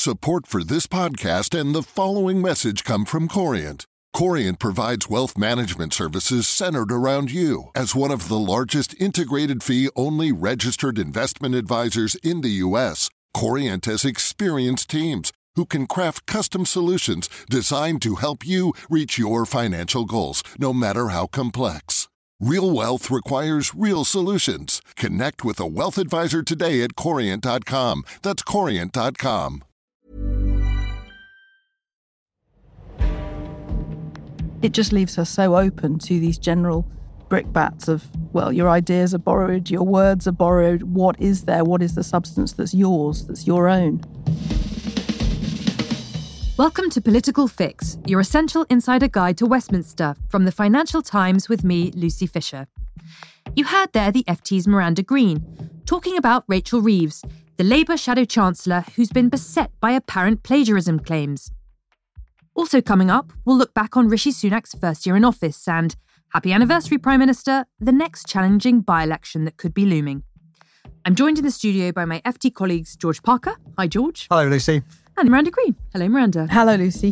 Support for this podcast and the following message come from Corient. Corient provides wealth management services centered around you. As one of the largest integrated fee-only registered investment advisors in the U.S., Corient has experienced teams who can craft custom solutions designed to help you reach your financial goals, no matter how complex. Real wealth requires real solutions. Connect with a wealth advisor today at Corient.com. That's Corient.com. It just leaves her so open to these general brickbats of, well, your ideas are borrowed, your words are borrowed. What is there? What is the substance that's yours, that's your own? Welcome to Political Fix, your essential insider guide to Westminster from the Financial Times with me, Lucy Fisher. You heard there the FT's Miranda Green, talking about Rachel Reeves, the Labour Shadow Chancellor who's been beset by apparent plagiarism claims. Also coming up, we'll look back on Rishi Sunak's first year in office and, happy anniversary Prime Minister, the next challenging by-election that could be looming. I'm joined in the studio by my FT colleagues George Parker. Hi, George. Hello, Lucy. And Miranda Green. Hello, Miranda. Hello, Lucy.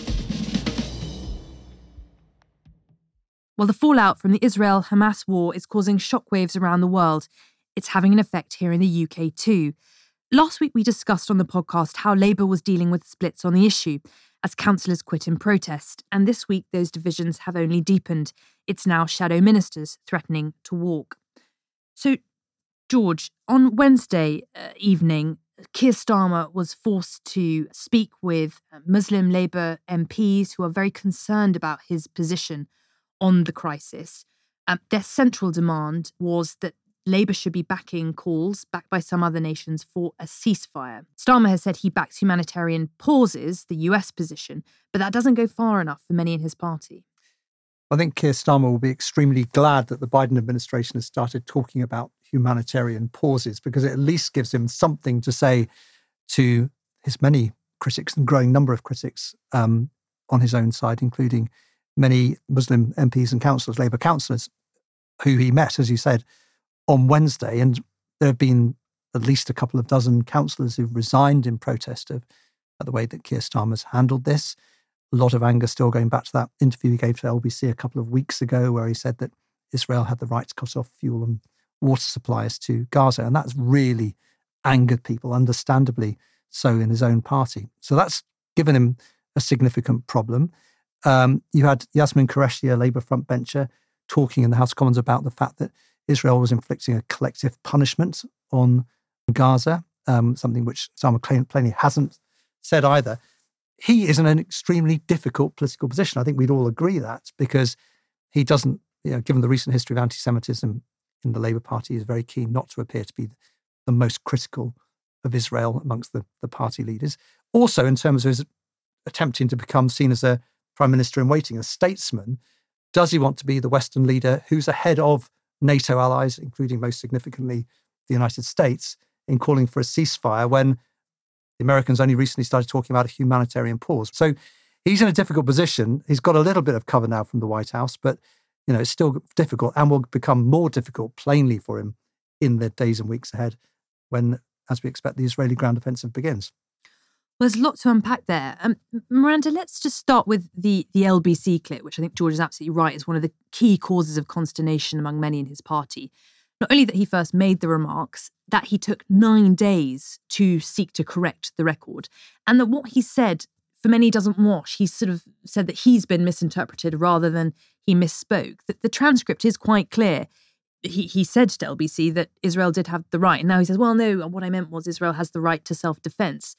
While the fallout from the Israel-Hamas war is causing shockwaves around the world, it's having an effect here in the UK too. Last week we discussed on the podcast how Labour was dealing with splits on the issue as councillors quit in protest, and this week those divisions have only deepened. It's now shadow ministers threatening to walk. So, George, on Wednesday evening, Keir Starmer was forced to speak with Muslim Labour MPs who are very concerned about his position on the crisis. Their central demand was that Labour should be backing calls, backed by some other nations, for a ceasefire. Starmer has said he backs humanitarian pauses, the US position, but that doesn't go far enough for many in his party. I think Keir Starmer will be extremely glad that the Biden administration has started talking about humanitarian pauses, because it at least gives him something to say to his many critics and growing number of critics on his own side, including many Muslim MPs and councillors, Labour councillors, who he met, as you said, on Wednesday. And there have been at least a couple of dozen councillors who've resigned in protest at the way that Keir Starmer's handled this. A lot of anger still going back to that interview he gave to LBC a couple of weeks ago, where he said that Israel had the right to cut off fuel and water supplies to Gaza. And that's really angered people, understandably so, in his own party. So that's given him a significant problem. You had Yasmin Qureshi, a Labour frontbencher, talking in the House of Commons about the fact that Israel was inflicting a collective punishment on Gaza, something which Starmer plainly hasn't said either. He is in an extremely difficult political position. I think we'd all agree that, because he doesn't, given the recent history of anti-Semitism in the Labour Party, is very keen not to appear to be the most critical of Israel amongst the party leaders. Also, in terms of his attempting to become seen as a prime minister in waiting, a statesman, does he want to be the Western leader who's ahead of NATO allies, including most significantly the United States, in calling for a ceasefire when the Americans only recently started talking about a humanitarian pause? So he's in a difficult position. He's got a little bit of cover now from the White House, but it's still difficult, and will become more difficult plainly for him in the days and weeks ahead when, as we expect, the Israeli ground offensive begins. Well, there's a lot to unpack there. Miranda, let's just start with the LBC clip, which I think George is absolutely right, is one of the key causes of consternation among many in his party. Not only that he first made the remarks, that he took 9 days to seek to correct the record, and that what he said, for many, doesn't wash. He sort of said that he's been misinterpreted rather than he misspoke. That the transcript is quite clear. He said to LBC that Israel did have the right, and now he says, well, no, what I meant was Israel has the right to self-defense.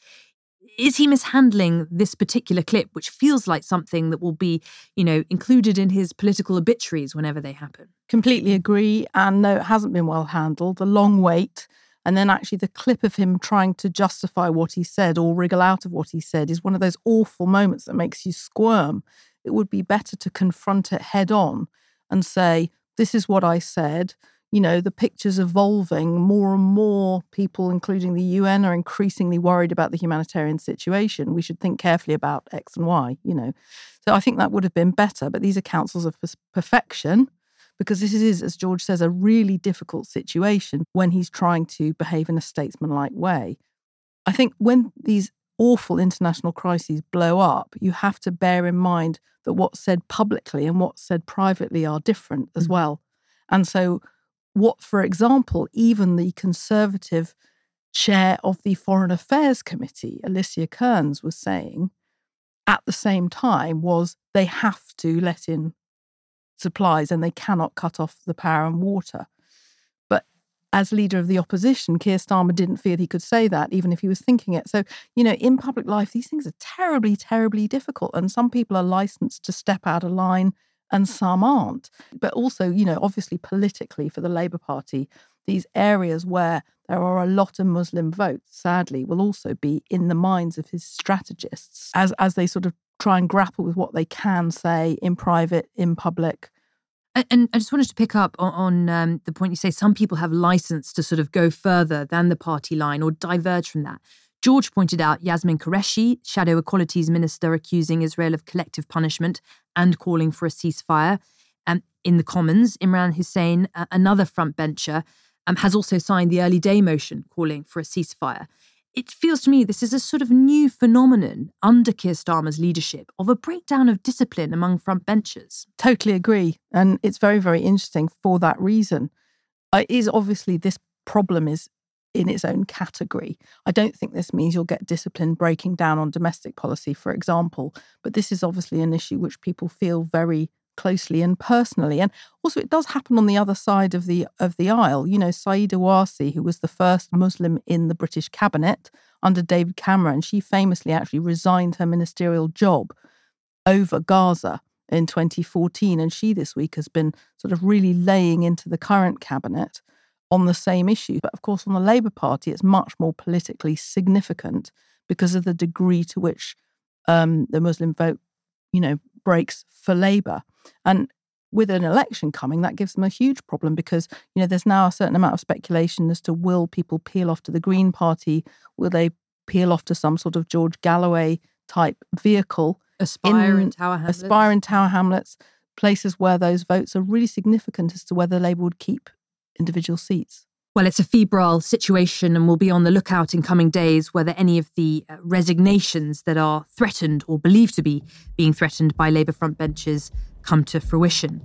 Is he mishandling this particular clip, which feels like something that will be, included in his political obituaries whenever they happen? Completely agree. And no, it hasn't been well handled. The long wait, and then actually the clip of him trying to justify what he said or wriggle out of what he said is one of those awful moments that makes you squirm. It would be better to confront it head on and say, this is what I said. The picture's evolving. More and more people, including the UN, are increasingly worried about the humanitarian situation. We should think carefully about X and Y, So I think that would have been better. But these are counsels of perfection, because this is, as George says, a really difficult situation when he's trying to behave in a statesmanlike way. I think when these awful international crises blow up, you have to bear in mind that what's said publicly and what's said privately are different as well. And so what, for example, even the Conservative chair of the Foreign Affairs Committee, Alicia Kearns, was saying at the same time was they have to let in supplies and they cannot cut off the power and water. But as leader of the opposition, Keir Starmer didn't feel he could say that, even if he was thinking it. So, in public life, these things are terribly, terribly difficult. And some people are licensed to step out of line and some aren't. But also, obviously politically for the Labour Party, these areas where there are a lot of Muslim votes, sadly, will also be in the minds of his strategists as they sort of try and grapple with what they can say in private, in public. And I just wanted to pick up on the point you say some people have license to sort of go further than the party line or diverge from that. George pointed out Yasmin Qureshi, Shadow Equalities Minister, accusing Israel of collective punishment and calling for a ceasefire. In the Commons, Imran Hussain, another frontbencher, has also signed the early day motion calling for a ceasefire. It feels to me this is a sort of new phenomenon under Keir Starmer's leadership of a breakdown of discipline among frontbenchers. Totally agree. And it's very, very interesting for that reason. Is obviously this problem is in its own category. I don't think this means you'll get discipline breaking down on domestic policy, for example. But this is obviously an issue which people feel very closely and personally. And also it does happen on the other side of the aisle. Saeeda Warsi, who was the first Muslim in the British cabinet under David Cameron, she famously actually resigned her ministerial job over Gaza in 2014. And she this week has been sort of really laying into the current cabinet on the same issue. But of course, on the Labour Party, it's much more politically significant because of the degree to which the Muslim vote, breaks for Labour. And with an election coming, that gives them a huge problem because, there's now a certain amount of speculation as to will people peel off to the Green Party? Will they peel off to some sort of George Galloway type vehicle? Aspire in Tower Hamlets, places where those votes are really significant as to whether Labour would keep individual seats. Well, it's a febrile situation and we'll be on the lookout in coming days whether any of the resignations that are threatened or believed to be being threatened by Labour frontbenchers come to fruition.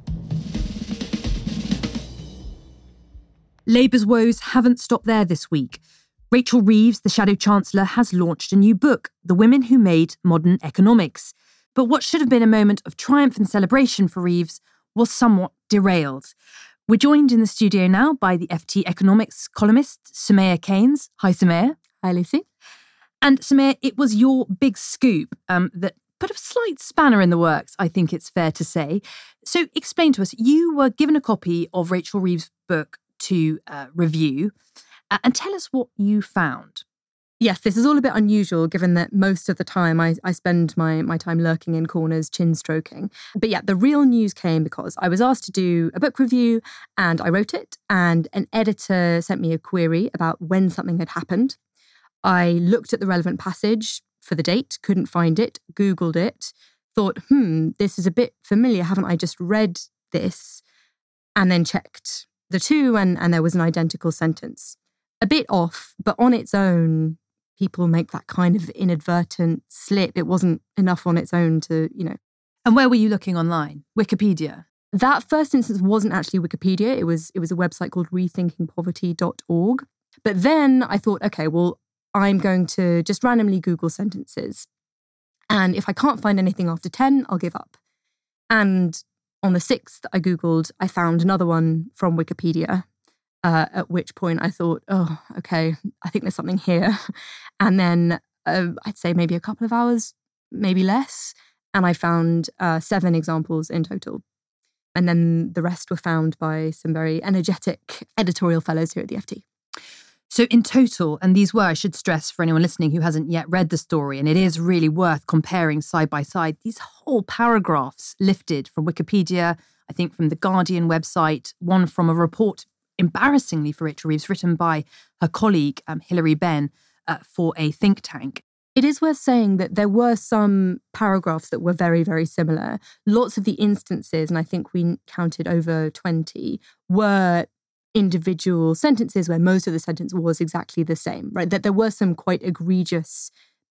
Labour's woes haven't stopped there this week. Rachel Reeves, the Shadow Chancellor, has launched a new book, The Women Who Made Modern Economics. But what should have been a moment of triumph and celebration for Reeves was somewhat derailed. We're joined in the studio now by the FT economics columnist, Soumaya Keynes. Hi, Soumaya. Hi, Lucy. And Soumaya, it was your big scoop that put a slight spanner in the works, I think it's fair to say. So explain to us, you were given a copy of Rachel Reeves' book to review, and tell us what you found. Yes, this is all a bit unusual given that most of the time I spend my time lurking in corners, chin stroking. But yeah, the real news came because I was asked to do a book review and I wrote it, and an editor sent me a query about when something had happened. I looked at the relevant passage for the date, couldn't find it, Googled it, thought, this is a bit familiar, haven't I just read this? And then checked the two and there was an identical sentence. A bit off, but on its own, people make that kind of inadvertent slip. It wasn't enough on its own to, And where were you looking online? Wikipedia? That first instance wasn't actually Wikipedia. It was a website called rethinkingpoverty.org. But then I thought, okay, well, I'm going to just randomly Google sentences. And if I can't find anything after 10, I'll give up. And on the 6th I Googled, I found another one from Wikipedia. At which point I thought, oh, okay, I think there's something here. And then I'd say maybe a couple of hours, maybe less. And I found 7 examples in total. And then the rest were found by some very energetic editorial fellows here at the FT. So in total, and these were, I should stress for anyone listening who hasn't yet read the story, and it is really worth comparing side by side, these whole paragraphs lifted from Wikipedia, I think from the Guardian website, one from a report embarrassingly for Rachel Reeves, written by her colleague, Hilary Benn, for a think tank. It is worth saying that there were some paragraphs that were very, very similar. Lots of the instances, and I think we counted over 20, were individual sentences where most of the sentence was exactly the same, right? That there were some quite egregious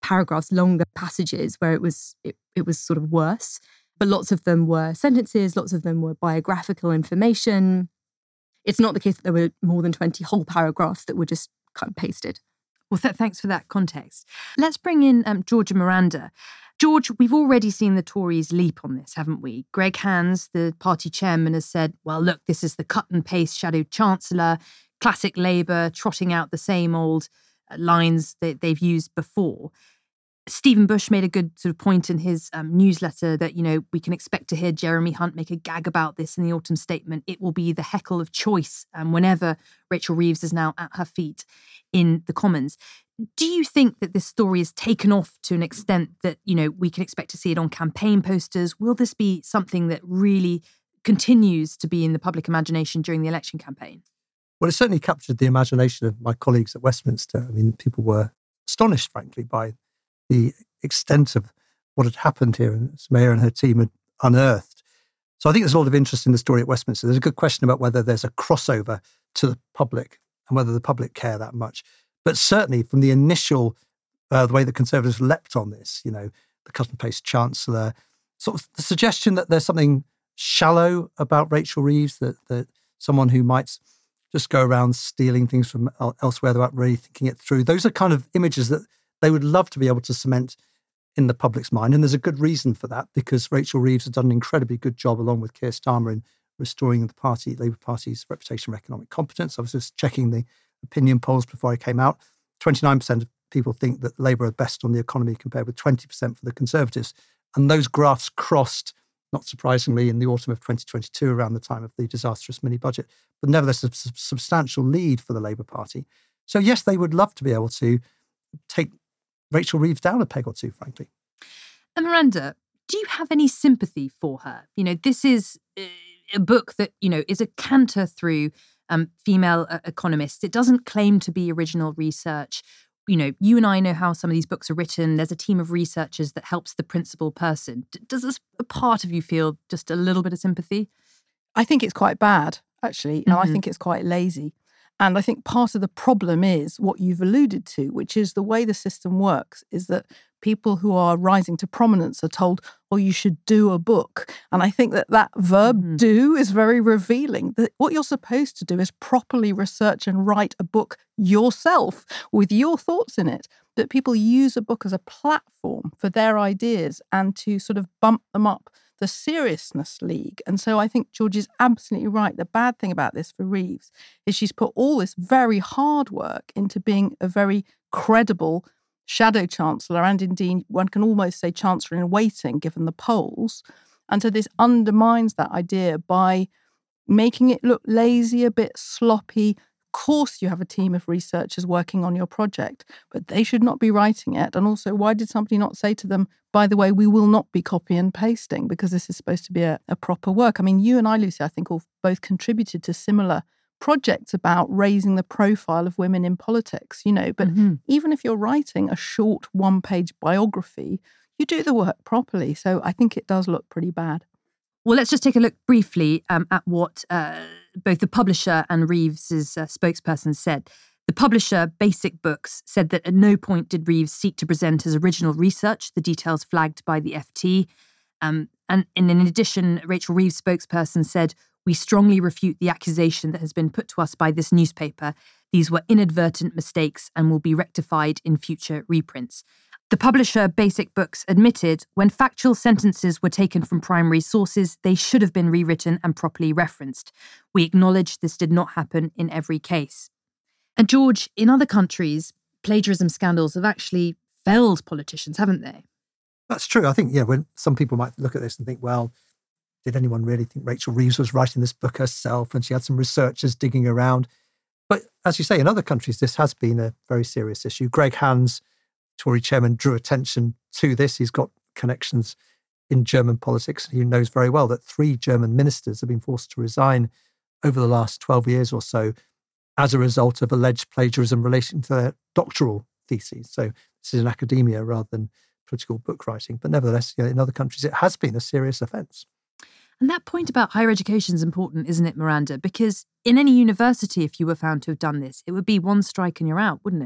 paragraphs, longer passages where it was sort of worse. But lots of them were sentences, lots of them were biographical information. It's not the case that there were more than 20 whole paragraphs that were just cut and pasted. Well, thanks for that context. Let's bring in George and Miranda. George, we've already seen the Tories leap on this, haven't we? Greg Hands, the party chairman, has said, well, look, this is the cut and paste shadow chancellor, classic Labour trotting out the same old lines that they've used before. Stephen Bush made a good sort of point in his newsletter that, we can expect to hear Jeremy Hunt make a gag about this in the autumn statement. It will be the heckle of choice whenever Rachel Reeves is now at her feet in the Commons. Do you think that this story is taken off to an extent that, we can expect to see it on campaign posters? Will this be something that really continues to be in the public imagination during the election campaign? Well, it certainly captured the imagination of my colleagues at Westminster. I mean, people were astonished, frankly, by the extent of what had happened here and Mayor and her team had unearthed. So I think there's a lot of interest in the story at Westminster. There's a good question about whether there's a crossover to the public and whether the public care that much. But certainly from the initial, the way the Conservatives leapt on this, the cut and paste chancellor, sort of the suggestion that there's something shallow about Rachel Reeves, that someone who might just go around stealing things from elsewhere without really thinking it through. Those are kind of images that they would love to be able to cement in the public's mind. And there's a good reason for that, because Rachel Reeves has done an incredibly good job, along with Keir Starmer, in restoring the Labour Party's reputation for economic competence. I was just checking the opinion polls before I came out. 29% of people think that Labour are best on the economy, compared with 20% for the Conservatives. And those graphs crossed, not surprisingly, in the autumn of 2022, around the time of the disastrous mini-budget. But nevertheless, a substantial lead for the Labour Party. So yes, they would love to be able to take Rachel Reeves down a peg or two, frankly. And Miranda, do you have any sympathy for her? This is a book that, is a canter through female economists. It doesn't claim to be original research. You and I know how some of these books are written. There's a team of researchers that helps the principal person. Does this a part of you feel just a little bit of sympathy? I think it's quite bad, actually. And I think it's quite lazy. And I think part of the problem is what you've alluded to, which is the way the system works is that people who are rising to prominence are told, oh, you should do a book. And I think that verb do is very revealing. That what you're supposed to do is properly research and write a book yourself with your thoughts in it. That people use a book as a platform for their ideas and to sort of bump them up the seriousness league. And so I think George is absolutely right. The bad thing about this for Reeves is she's put all this very hard work into being a very credible shadow chancellor, and indeed one can almost say chancellor in waiting given the polls. And so this undermines that idea by making it look lazy, a bit sloppy. Of course you have a team of researchers working on your project, but they should not be writing it. And also, why did somebody not say to them, by the way, we will not be copy and pasting because this is supposed to be a proper work? I mean, you and I, Lucy, I think all both contributed to similar projects about raising the profile of women in politics, but even if you're writing a short one-page biography, you do the work properly. So I think it does look pretty bad. Well, let's just take a look briefly at what both the publisher and Reeves' spokesperson said. The publisher, Basic Books, said that at no point did Reeves seek to present his original research, the details flagged by the FT. And in addition, Rachel Reeves' spokesperson said, "We strongly refute the accusation that has been put to us by this newspaper. These were inadvertent mistakes and will be rectified in future reprints." The publisher, Basic Books, admitted when factual sentences were taken from primary sources, they should have been rewritten and properly referenced. We acknowledge this did not happen in every case. And George, in other countries, plagiarism scandals have actually felled politicians, haven't they? That's true. I think, when some people might look at this and think, well, did anyone really think Rachel Reeves was writing this book herself and she had some researchers digging around? But as you say, in other countries, this has been a very serious issue. Greg Hands, Tory chairman, drew attention to this. He's got connections in German politics. He knows very well that 3 German ministers have been forced to resign over the last 12 years or so as a result of alleged plagiarism relating to their doctoral theses. So this is in academia rather than political book writing. But nevertheless, in other countries, it has been a serious offence. And that point about higher education is important, isn't it, Miranda? Because in any university, if you were found to have done this, it would be one strike and you're out, wouldn't it?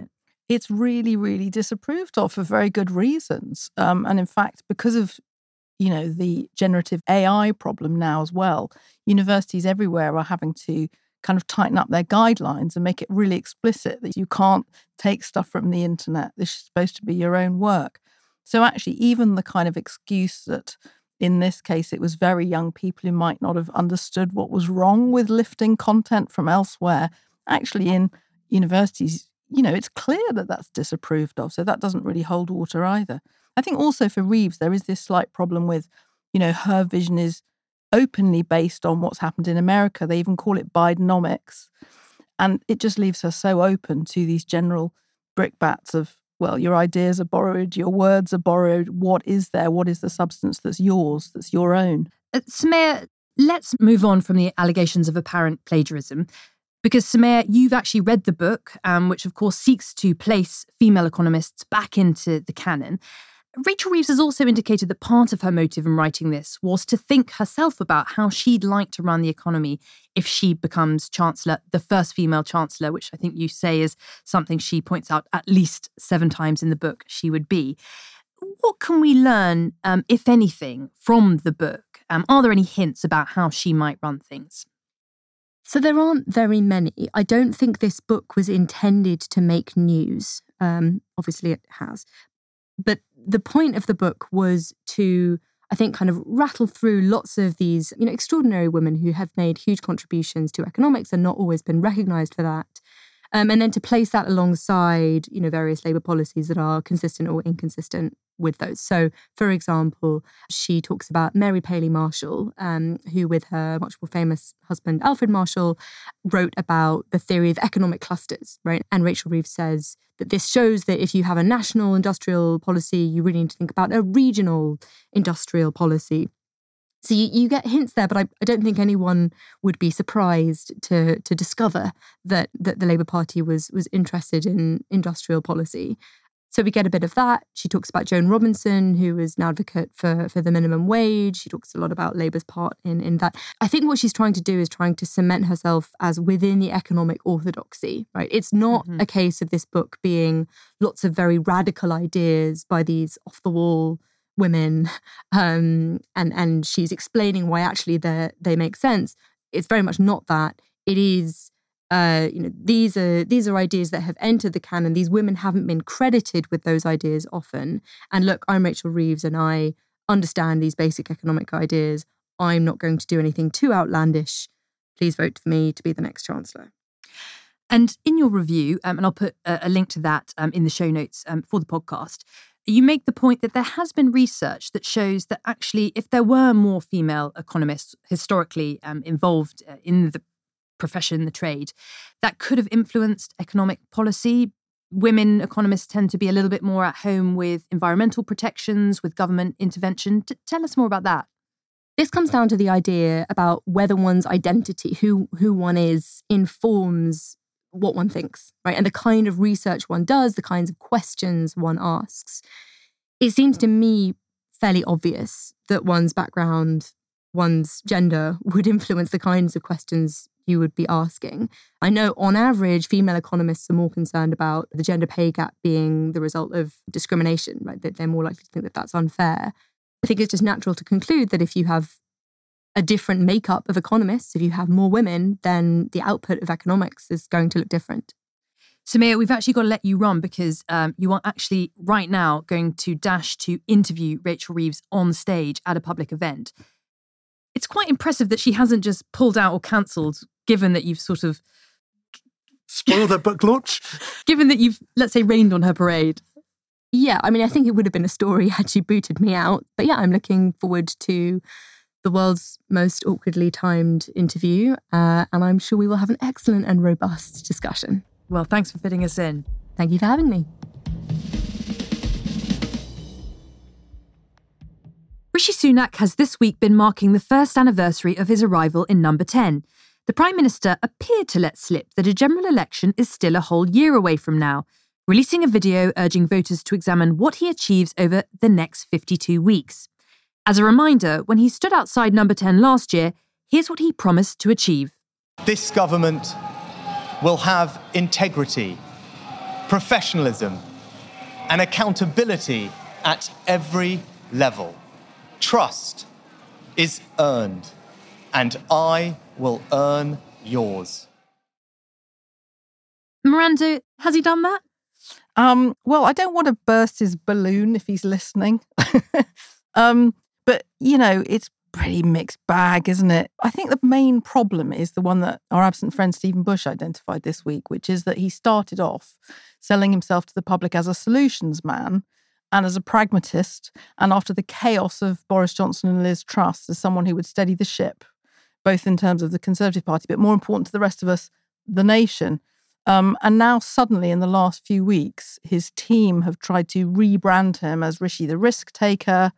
it's really, really disapproved of for very good reasons. And in fact, because of, the generative AI problem now as well, universities everywhere are having to kind of tighten up their guidelines and make it really explicit that you can't take stuff from the internet. This is supposed to be your own work. So actually, even the kind of excuse that in this case, it was very young people who might not have understood what was wrong with lifting content from elsewhere. Actually, in universities, it's clear that that's disapproved of. So that doesn't really hold water either. I think also for Reeves, there is this slight problem with, her vision is openly based on what's happened in America. They even call it Bidenomics. And it just leaves her so open to these general brickbats of, well, your ideas are borrowed, your words are borrowed. What is there? What is the substance that's yours, that's your own? Soumaya, let's move on from the allegations of apparent plagiarism. Because, Soumaya, you've actually read the book, which, of course, seeks to place female economists back into the canon. Rachel Reeves has also indicated that part of her motive in writing this was to think herself about how she'd like to run the economy if she becomes Chancellor, the first female Chancellor, which I think you say is something she points out at least 7 times in the book she would be. What can we learn, if anything, from the book? Are there any hints about how she might run things? So there aren't very many. I don't think this book was intended to make news. Obviously it has. But the point of the book was to, I think, kind of rattle through lots of these, extraordinary women who have made huge contributions to economics and not always been recognised for that. And then to place that alongside, various Labour policies that are consistent or inconsistent with those. So, for example, she talks about Mary Paley Marshall, who with her much more famous husband, Alfred Marshall, wrote about the theory of economic clusters, right? And Rachel Reeves says that this shows that if you have a national industrial policy, you really need to think about a regional industrial policy. So you get hints there, but I don't think anyone would be surprised to discover that the Labour Party was interested in industrial policy. So we get a bit of that. She talks about Joan Robinson, who is an advocate for the minimum wage. She talks a lot about Labour's part in that. I think what she's trying to do is trying to cement herself as within the economic orthodoxy, right? It's not a case of this book being lots of very radical ideas by these off-the-wall women, and she's explaining why actually they make sense. It's very much not that. It is, these are ideas that have entered the canon. These women haven't been credited with those ideas often. And look, I'm Rachel Reeves and I understand these basic economic ideas. I'm not going to do anything too outlandish. Please vote for me to be the next Chancellor. And in your review, and I'll put a link to that in the show notes for the podcast, you make the point that there has been research that shows that actually if there were more female economists historically involved in the profession, the trade, that could have influenced economic policy. Women economists tend to be a little bit more at home with environmental protections, with government intervention. Tell us more about that. This comes down to the idea about whether one's identity, who one is, informs what one thinks, right? And the kind of research one does, the kinds of questions one asks. It seems to me fairly obvious that one's background, one's gender would influence the kinds of questions you would be asking. I know on average, female economists are more concerned about the gender pay gap being the result of discrimination, right? That they're more likely to think that that's unfair. I think it's just natural to conclude that if you have a different makeup of economists, if you have more women, then the output of economics is going to look different. Soumaya, we've actually got to let you run because you are actually right now going to dash to interview Rachel Reeves on stage at a public event. It's quite impressive that she hasn't just pulled out or cancelled, given that you've sort of spoiled her book launch. Given that you've, let's say, rained on her parade. Yeah, I mean, I think it would have been a story had she booted me out. But yeah, I'm looking forward to the world's most awkwardly timed interview, and I'm sure we will have an excellent and robust discussion. Well, thanks for fitting us in. Thank you for having me. Rishi Sunak has this week been marking the first anniversary of his arrival in Number 10. The Prime Minister appeared to let slip that a general election is still a whole year away from now, releasing a video urging voters to examine what he achieves over the next 52 weeks. As a reminder, when he stood outside Number 10 last year, here's what he promised to achieve. This government will have integrity, professionalism, and accountability at every level. Trust is earned, and I will earn yours. Miranda, has he done that? Well, I don't want to burst his balloon if he's listening. But, it's pretty mixed bag, isn't it? I think the main problem is the one that our absent friend Stephen Bush identified this week, which is that he started off selling himself to the public as a solutions man and as a pragmatist, and after the chaos of Boris Johnson and Liz Truss, as someone who would steady the ship, both in terms of the Conservative Party, but more important to the rest of us, the nation. And now suddenly in the last few weeks, his team have tried to rebrand him as Rishi the risk taker,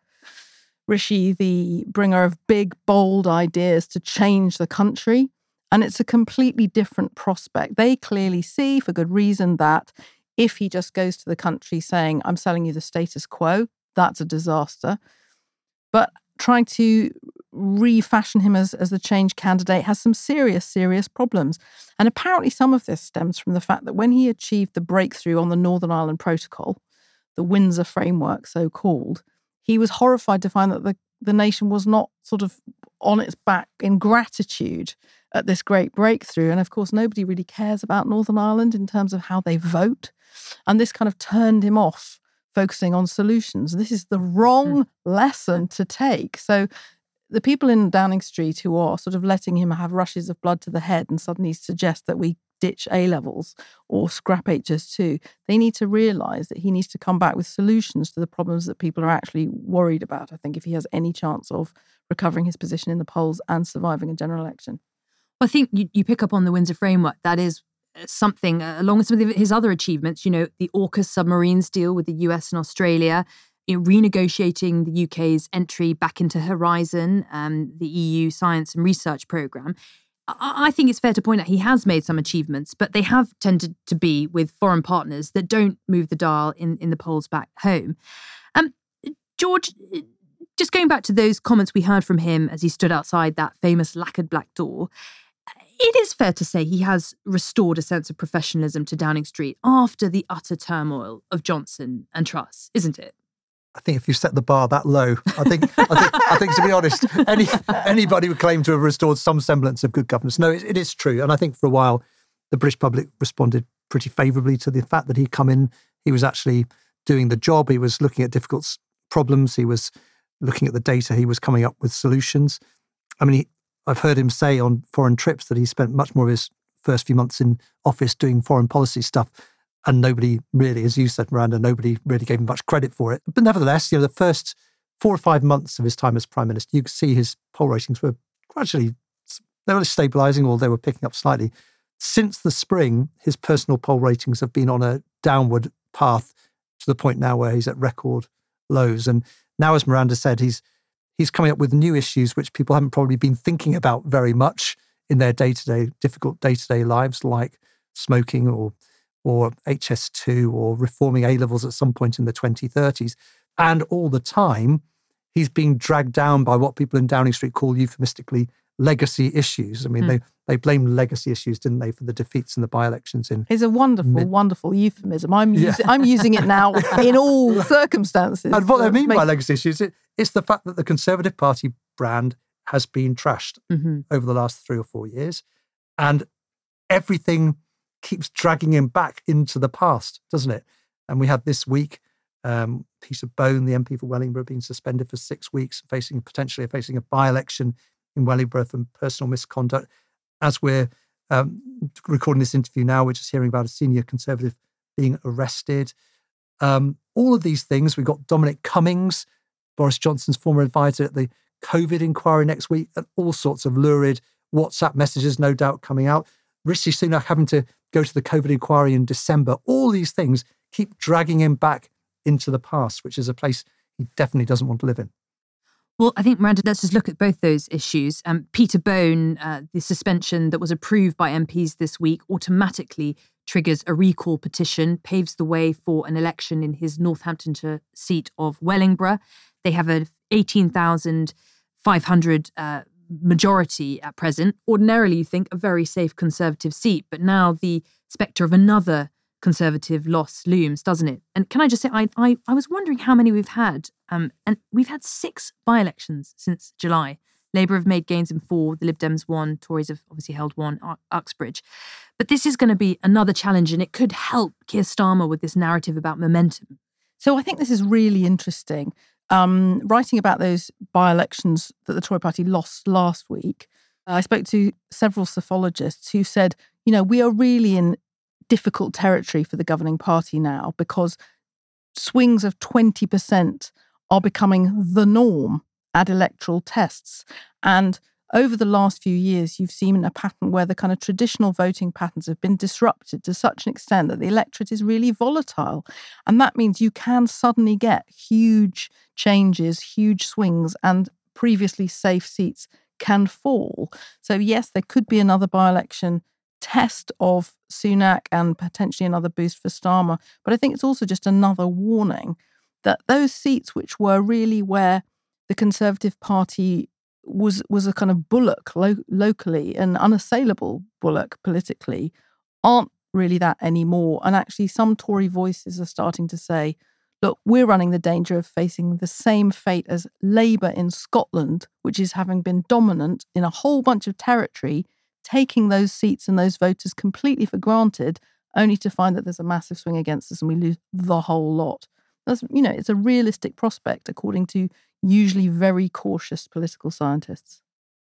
Rishi the bringer of big, bold ideas to change the country. And it's a completely different prospect. They clearly see, for good reason, that if he just goes to the country saying, I'm selling you the status quo, that's a disaster. But trying to refashion him as the change candidate has some serious problems. And apparently some of this stems from the fact that when he achieved the breakthrough on the Northern Ireland Protocol, the Windsor framework so-called, he was horrified to find that the nation was not sort of on its back in gratitude at this great breakthrough. And of course, nobody really cares about Northern Ireland in terms of how they vote. And this kind of turned him off focusing on solutions. This is the wrong lesson to take. So the people in Downing Street who are sort of letting him have rushes of blood to the head and suddenly suggest that we ditch A-levels or scrap HS2, they need to realise that he needs to come back with solutions to the problems that people are actually worried about, I think, if he has any chance of recovering his position in the polls and surviving a general election. Well, I think you pick up on the Windsor framework. That is something, along with some of his other achievements, the AUKUS submarines deal with the US and Australia, renegotiating the UK's entry back into Horizon, the EU Science and Research Programme. I think it's fair to point out he has made some achievements, but they have tended to be with foreign partners that don't move the dial in the polls back home. George, just going back to those comments we heard from him as he stood outside that famous lacquered black door, it is fair to say he has restored a sense of professionalism to Downing Street after the utter turmoil of Johnson and Truss, isn't it? I think if you set the bar that low, I think to be honest, anybody would claim to have restored some semblance of good governance. No, it is true. And I think for a while, the British public responded pretty favourably to the fact that he'd come in. He was actually doing the job. He was looking at difficult problems. He was looking at the data. He was coming up with solutions. I mean, I've heard him say on foreign trips that he spent much more of his first few months in office doing foreign policy stuff. And nobody really, as you said, Miranda, nobody really gave him much credit for it. But nevertheless, the first 4 or 5 months of his time as Prime Minister, you could see his poll ratings were gradually, they were stabilising or they were picking up slightly. Since the spring, his personal poll ratings have been on a downward path to the point now where he's at record lows. And now, as Miranda said, he's coming up with new issues which people haven't probably been thinking about very much in their difficult day-to-day lives, like smoking or HS2 or reforming A-levels at some point in the 2030s. And all the time, he's being dragged down by what people in Downing Street call euphemistically legacy issues. I mean, they blamed legacy issues, didn't they, for the defeats in the by-elections in... It's a wonderful euphemism. I'm using it now in all circumstances. And what I mean by legacy issues, it's the fact that the Conservative Party brand has been trashed over the last 3 or 4 years. And everything keeps dragging him back into the past, doesn't it? And we had this week Peter Bone, the MP for Wellingborough, being suspended for 6 weeks, potentially facing a by-election in Wellingborough for personal misconduct. As we're recording this interview now, we're just hearing about a senior Conservative being arrested. All of these things. We've got Dominic Cummings, Boris Johnson's former advisor at the COVID inquiry next week, and all sorts of lurid WhatsApp messages, no doubt, coming out. Rishi Sunak having to go to the COVID inquiry in December. All these things keep dragging him back into the past, which is a place he definitely doesn't want to live in. Well, I think, Miranda, let's just look at both those issues. Peter Bone, the suspension that was approved by MPs this week, automatically triggers a recall petition, paves the way for an election in his Northamptonshire seat of Wellingborough. They have a 18,500 majority at present. Ordinarily, you think a very safe Conservative seat, but now the spectre of another Conservative loss looms, doesn't it? And can I just say, I was wondering how many we've had. And we've had 6 by-elections since July. Labour have made gains in 4, the Lib Dems 1, Tories have obviously held 1, Uxbridge. But this is going to be another challenge, and it could help Keir Starmer with this narrative about momentum. So I think this is really interesting. Writing about those by-elections that the Tory party lost last week, I spoke to several psephologists who said, we are really in difficult territory for the governing party now because swings of 20% are becoming the norm at electoral tests. And over the last few years, you've seen a pattern where the kind of traditional voting patterns have been disrupted to such an extent that the electorate is really volatile. And that means you can suddenly get huge changes, huge swings, and previously safe seats can fall. So yes, there could be another by-election test of Sunak and potentially another boost for Starmer. But I think it's also just another warning that those seats which were really where the Conservative Party was a kind of bulwark locally, an unassailable bulwark politically, aren't really that anymore. And actually some Tory voices are starting to say, look, we're running the danger of facing the same fate as Labour in Scotland, which is having been dominant in a whole bunch of territory, taking those seats and those voters completely for granted, only to find that there's a massive swing against us and we lose the whole lot. That's, it's a realistic prospect, according to usually very cautious political scientists.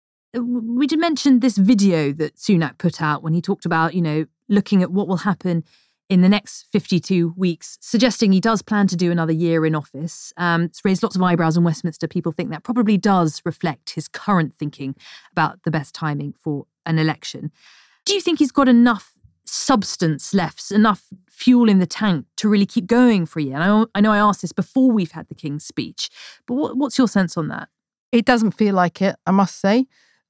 We did mention this video that Sunak put out when he talked about, looking at what will happen in the next 52 weeks, suggesting he does plan to do another year in office. It's raised lots of eyebrows in Westminster. People think that probably does reflect his current thinking about the best timing for an election. Do you think he's got enough substance left, enough fuel in the tank to really keep going for a year? And I know I asked this before we've had the King's speech, but what's your sense on that? It doesn't feel like it, I must say.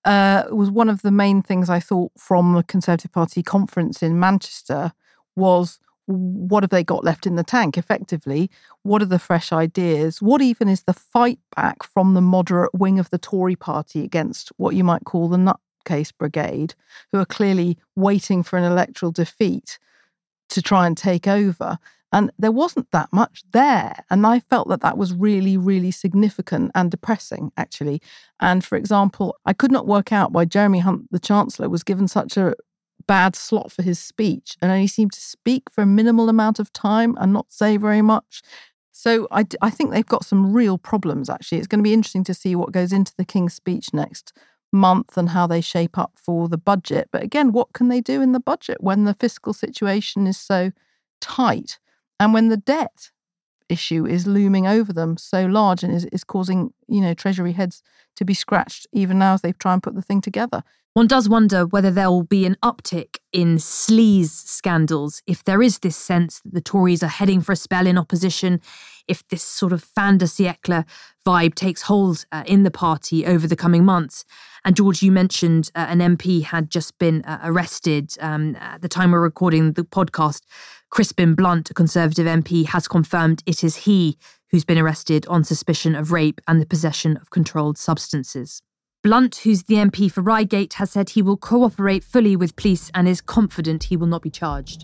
It was one of the main things I thought from the Conservative Party conference in Manchester was, what have they got left in the tank, effectively? What are the fresh ideas? What even is the fight back from the moderate wing of the Tory party against what you might call the nutcase brigade, who are clearly waiting for an electoral defeat to try and take over? And there wasn't that much there. And I felt that was really, really significant and depressing, actually. And for example, I could not work out why Jeremy Hunt, the Chancellor, was given such a bad slot for his speech and only seemed to speak for a minimal amount of time and not say very much. So I think they've got some real problems, actually. It's going to be interesting to see what goes into the King's speech next month and how they shape up for the budget. But again, what can they do in the budget when the fiscal situation is so tight and when the debt issue is looming over them so large and is causing, Treasury heads to be scratched even now as they try and put the thing together? One does wonder whether there will be an uptick in sleaze scandals if there is this sense that the Tories are heading for a spell in opposition, if this sort of fin de siècle vibe takes hold in the party over the coming months. And George, you mentioned an MP had just been arrested. At the time we're recording the podcast, Crispin Blunt, a Conservative MP, has confirmed it is he who's been arrested on suspicion of rape and the possession of controlled substances. Blunt, who's the MP for Reigate, has said he will cooperate fully with police and is confident he will not be charged.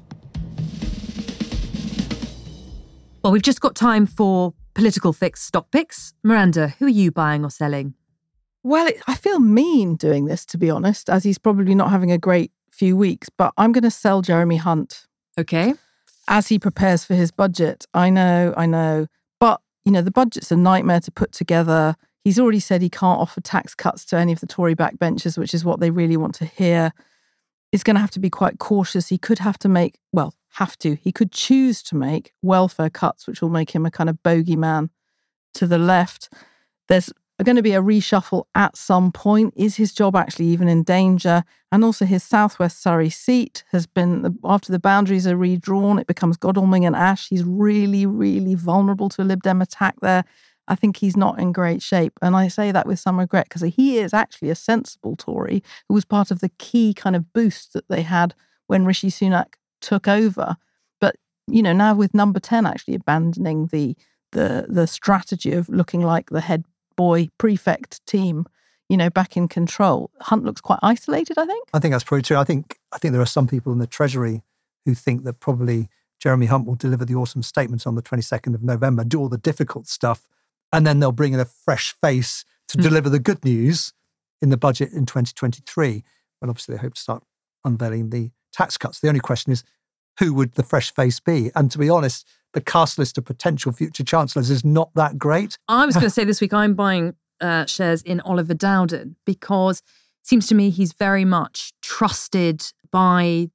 Well, we've just got time for political fix stock picks. Miranda, who are you buying or selling? Well, I feel mean doing this, to be honest, as he's probably not having a great few weeks, but I'm going to sell Jeremy Hunt. Okay. As he prepares for his budget. I know. But, the budget's a nightmare to put together. He's already said he can't offer tax cuts to any of the Tory backbenchers, which is what they really want to hear. He's going to have to be quite cautious. He could he could choose to make welfare cuts, which will make him a kind of bogeyman to the left. There's going to be a reshuffle at some point. Is his job actually even in danger? And also his Southwest Surrey seat has been, after the boundaries are redrawn, it becomes Godalming and Ash. He's really, really vulnerable to a Lib Dem attack there. I think he's not in great shape. And I say that with some regret because he is actually a sensible Tory who was part of the key kind of boost that they had when Rishi Sunak took over. But, now with Number 10 actually abandoning the strategy of looking like the head boy prefect team, back in control, Hunt looks quite isolated, I think. I think that's probably true. I think there are some people in the Treasury who think that probably Jeremy Hunt will deliver the autumn statement on the 22nd of November, do all the difficult stuff, and then they'll bring in a fresh face to deliver the good news in the budget in 2023. Well, obviously, they hope to start unveiling the tax cuts. The only question is, who would the fresh face be? And to be honest, the cast list of potential future chancellors is not that great. I was going to say this week I'm buying shares in Oliver Dowden because it seems to me he's very much trusted by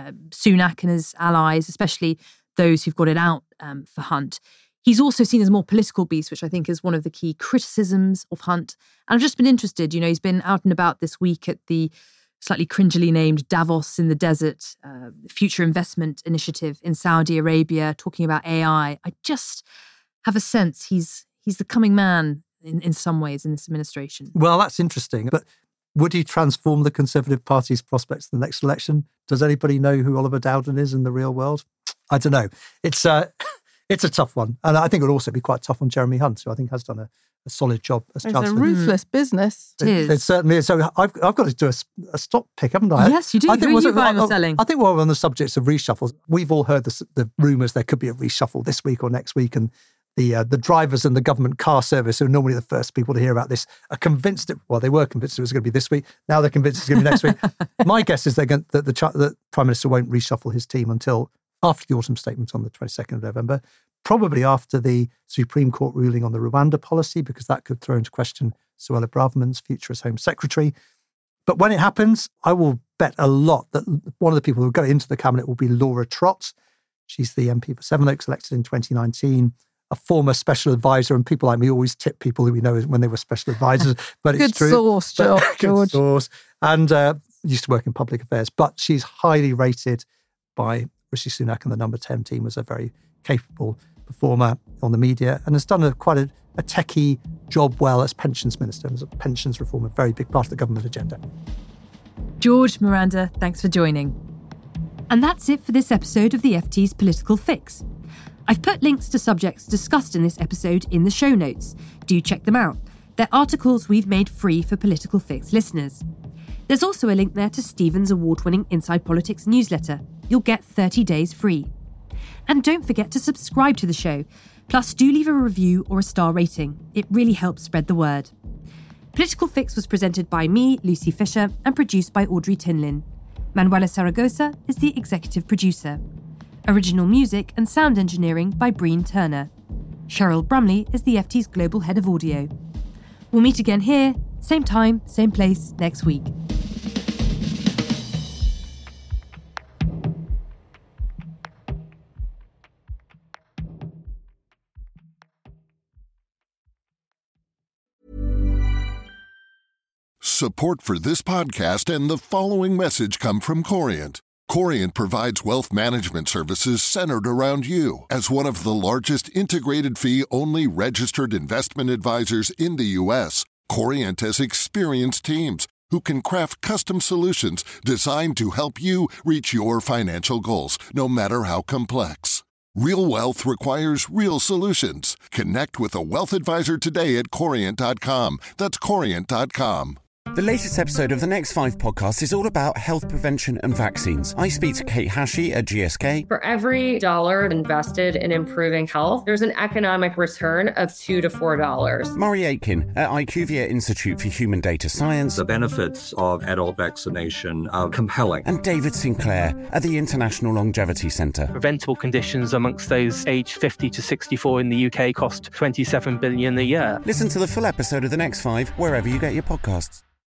Sunak and his allies, especially those who've got it out for Hunt. He's also seen as a more political beast, which I think is one of the key criticisms of Hunt. And I've just been interested, he's been out and about this week at the slightly cringily named Davos in the Desert, Future Investment Initiative in Saudi Arabia, talking about AI. I just have a sense he's the coming man in some ways in this administration. Well, that's interesting. But would he transform the Conservative Party's prospects in the next election? Does anybody know who Oliver Dowden is in the real world? I don't know. It's a tough one. And I think it would also be quite tough on Jeremy Hunt, who I think has done a solid job as Chancellor. It's a ruthless business. It certainly is. So I've got to do a stock pick, haven't I? Yes, you do. Who are you buying or selling? I think while we're on the subject of reshuffles, we've all heard the rumours there could be a reshuffle this week or next week, and the drivers and the government car service, who are normally the first people to hear about this, are convinced they were convinced it was going to be this week. Now they're convinced it's going to be next week. My guess is that the Prime Minister won't reshuffle his team until after the autumn statement on the 22nd of November, probably after the Supreme Court ruling on the Rwanda policy, because that could throw into question Suella Braverman's future as Home Secretary. But when it happens, I will bet a lot that one of the people who will go into the cabinet will be Laura Trott. She's the MP for Sevenoaks, elected in 2019, a former special advisor, and people like me always tip people who we know when they were special advisors. But Good it's true. Source, George. Good source. And used to work in public affairs. But she's highly rated by Rishi Sunak and the Number 10 team as a very capable performer on the media, and has done quite a techie job well as pensions minister. As pensions reform, a very big part of the government agenda. George, Miranda, thanks for joining. And that's it for this episode of the FT's Political Fix. I've put links to subjects discussed in this episode in the show notes. Do check them out. They're articles we've made free for Political Fix listeners. There's also a link there to Stephen's award-winning Inside Politics newsletter. You'll get 30 days free. And don't forget to subscribe to the show. Plus, do leave a review or a star rating. It really helps spread the word. Political Fix was presented by me, Lucy Fisher, and produced by Audrey Tinlin. Manuela Saragosa is the executive producer. Original music and sound engineering by Breen Turner. Cheryl Brumley is the FT's global head of audio. We'll meet again here, same time, same place, next week. Support for this podcast and the following message come from Corient. Corient provides wealth management services centered around you. As one of the largest integrated fee-only registered investment advisors in the U.S., Corient has experienced teams who can craft custom solutions designed to help you reach your financial goals, no matter how complex. Real wealth requires real solutions. Connect with a wealth advisor today at Corient.com. That's Corient.com. The latest episode of the Next 5 podcast is all about health prevention and vaccines. I speak to Kate Hashey at GSK. For every dollar invested in improving health, there's an economic return of $2 to $4. Murray Aitken at IQVIA Institute for Human Data Science. The benefits of adult vaccination are compelling. And David Sinclair at the International Longevity Centre. Preventable conditions amongst those aged 50 to 64 in the UK cost $27 billion a year. Listen to the full episode of the Next 5 wherever you get your podcasts.